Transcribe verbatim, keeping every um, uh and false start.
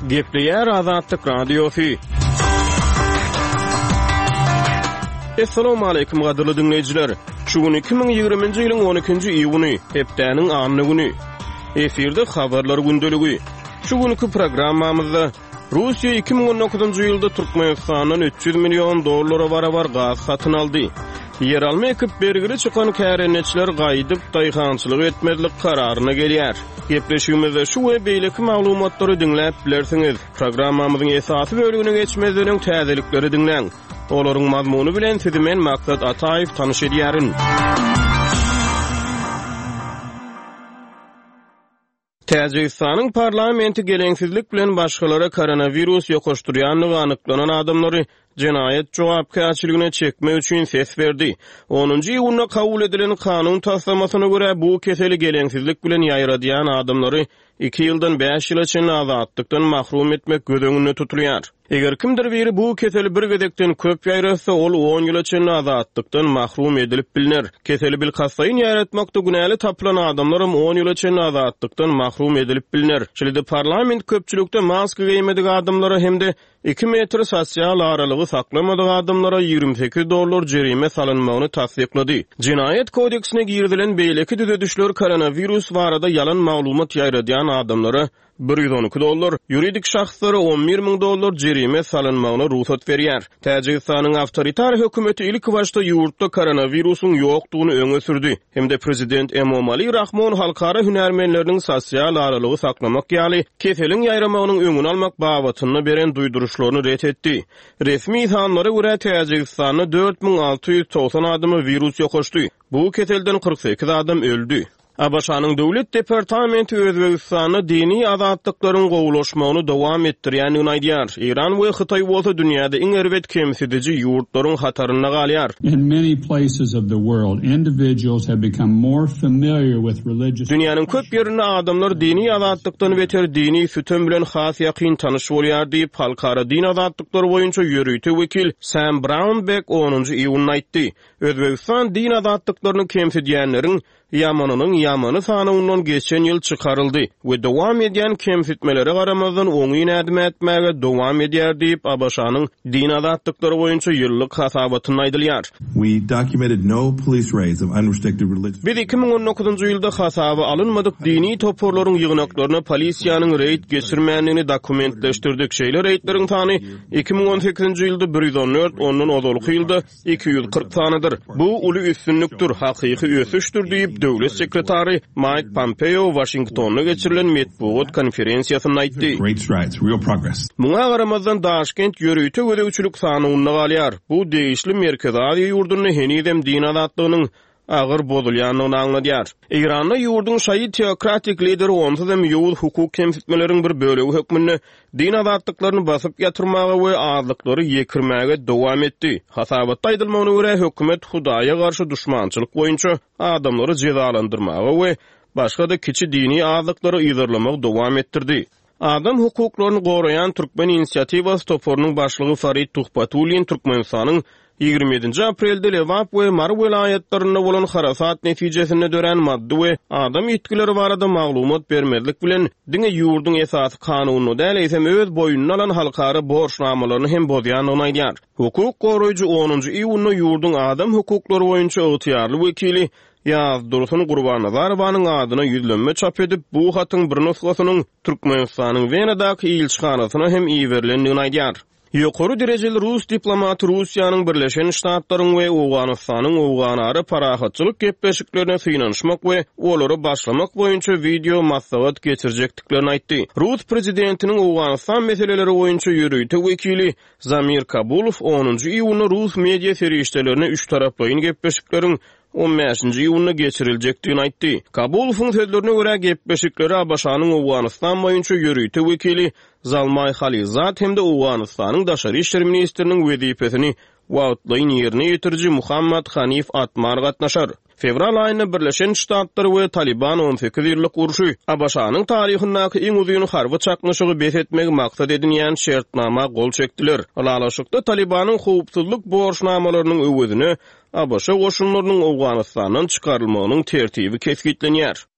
Gepleyer Azatlyk Radiosu. Assalamu alaykum gadyrly dinleyijiler. Şu gün iki bin ýygrimiňji ýylyň on ikinji iýuny, hepdäniň anny güni. Eferde habarlar gündeligi. Şu günkü programmamyzda Russiýa iki bin on dokuzunji ýylda Türkmenistanyň üç yüz million dollara barabar gaz satyn aldy. Ýeralma ekip bergiri çykan kärenetçiler gaýdyp daýhançylyk etmezlik kararyna gelýär. Gepleşigimizde şu we beýleki maglumatlary dinläp bilersiňiz. Programmamyzyň esasy bölügine geçmezden täzelikleri dinleň. Olaryň mazmuny bilen sizi men Maksat Ataýew tanyş edýärin. Täjikistanyň parlamenti geleňsizlik bilen başgalara koronavirus ýokaşdyrýanlygy anyklanan adamlary jenayet jogapkärçiligine çekmek üçin ses berdi. onunji ýylyna kabul edilen kanun taslamasyna görä bu keseli geleňsizlik bilen ýaýradýan adamlary iki ýyldan beş ýyla çen azatlykdan mahrum etmek gödöňünde tutulýar. Eger kimdir biri bu keseli bir gedekden köp ýaýrasa ol on ýyla çen azatlykdan mahrum edilip bilinir. Keseli bil kasaýyn ýaratmakda günäli tapylan adamlarym on ýyla çen azatlykdan mahrum edilip bilinir. Şeýle parlament köpçülükde maska giýmedik adamlara hemde iki metr sosial aralygy saklamadyk adamlara ýygrimi sekiz dollar jerime salynmagyny tasdiklady. Jinayet kodeksine girdilen beýleki düzedişler koronavirus barada ýalan maglumat ýaýradýan adamlara bir yüz on iki dollar, yuridik şahslara on bir min dollar jerime salynmagyna ruhsat berýär. Täjikistanyň awtoritar hökümeti ilk başda ýurtda koronavirusyň ýokdugyny öňe sürdi. Hemde prezident Emomali Rahmon halkara hünärmenleriniň sosial aralygy saklamak ýaly keseliň ýaýramagynyň öňüni almak babatyny beren duýduruşlaryny ret etdi. Resmi sanlara görä Täjikistanyň dört bin alty ýüz toksan adamy virus ýokaşdy. Bu keselden kırk sekiz adam öldü. Abaşanyň döwlet departamenti Özbegistany dini azatlyklaryň gowulaşmagyny dowam etdirýändigini aýdýar. Iran we Hytaý bolsa dünýäde iň erwet kemsitiji ýurtlaryň hataryna galýar. In many places of the world, individuals have become more familiar with religious. Dünýäniň köp ýerinde adamlar dini azatlykdan beter dini sütün bilen has ýakyn tanyş bolýar diýip halkara din azatlyklary boýunça ýörüýte wekil Sam Brownback onunji iýuny aýtdy. Özbegistan din azatlyklaryny kemsitýänleriň Yamanynyň ýamany sanynyňdan geçen ýyl çykaryldy we dowam edýän kemsitmelere garamazdan oňy nädime etmäge dowam edýär diýip Abaşanyň din azatlyklary boýunça ýyllyk hasabatyny aýdylýar. We documented no police raids of unrestricted religious. Biz iki bin on dokuzunji ýylda hasaba alınmadyk dini toporlaryň ýygnaklaryna polisiýanyň reid geçirmänligini dokumentleşdirdik. Şeýle reidleriň sany iki bin on sekizinji ýylda bir yüz on dört, ondan ozalky ýylda iki yüz kırk sanydyr. Bu uly üstünlükdir, hakyky ösüşdir diýip Döwlet sekretary Mike Pompeo Washington'a geçirilen metbuat konferensiýasyna aýtdy. Great strides, real progress. Muňa garamazdan Daşkent ýörüýte gödegçilik sanynyna galýar. Bu değişli merkezadi ýurduny henidem din azatlygynyň agyr bozulýanyny aňladýar. Iranda ýurdun şaýy teokratik lideri onsuz hem ýol hukuk kemsitmeleriň bir bölegi hökmünde din azatlyklaryny basyp ýatyrmaga we azlyklary ýekirmäge dowam etdi. Hasabatda aýdylmagyna görä hökümet Hudaýa garşy duşmançylyk boýunça adamlary jezalandyrmaga we başga da kiçi dini azlyklary ýygyrlamagy dowam etdirdi. Adam hukuklaryny goraýan Türkmen inisiýatiwasy toporunyň başlygy Farid Tuhbatulin Türkmenistanyň ýygrimi ýedinji aprelde Lewap we Mar welaýatlaryna bolan harasat netijesinde dören maddi we adam ýetkileri barada maglumat bermezlik bilen diňe ýurdun esasy kanunyny däl eýsem öz boýundan alan halkara borçnamalaryny hem bozýanyny aýdýar. Hukuk goraýjy onunji iýuny ýurdun adam hukuklary boýunça ygtyýarly wekili Ýaz Dursun Gurbannazarowanyň adyna ýüzlenme çap edip bu hatyň bir nusgasynyň Türkmenistanyň Wenadaky ilçixanasyna hem iýerilendigini aýdýar. Ýokary derejeli Rus diplomaty Russiýanyň Birleşen Ştatlaryň we Owganystanyň owganary parahatçylyk gepleşiklerine synanyşmak we olary başlamak boýunça video maslahat geçirjekdiklerini aýtdy. Rus prezidentiniň Owganystan meseleleri boýunça ýörüýte wekili Zamir Kabulov onunji iýuny Rus media serişdelerine üç taraplyň gepleşikleriň on beşinji ýylyna geçiriljakdygyny aýtdy. Kabulowyň sözlerine görä gepleşikleri Abaşanyň Owganystan boýunça ýörüýte wekili Zalmay Khalizat hemde Owganystanyň daşary işler ministriniň wezipesini wagtlaýyn ýerine ýetirji Muhammad Hanif Atmar gatnaşar. Fevral aýynda Birleşen Ştatlary we Taliban on sekiz ýyllyk urşy Abaşanyň taryhyndaky iň uzun harby çakmaşygy besetmek maksat edilýän şertnama gol çekdiler. Alalaşykda Talibanyň howpsuzlyk borçnamalarynyň öwüdini Abaşa goşunlarynyň Owganystanyň çykarylmagynyň tertibi keskitlenýär.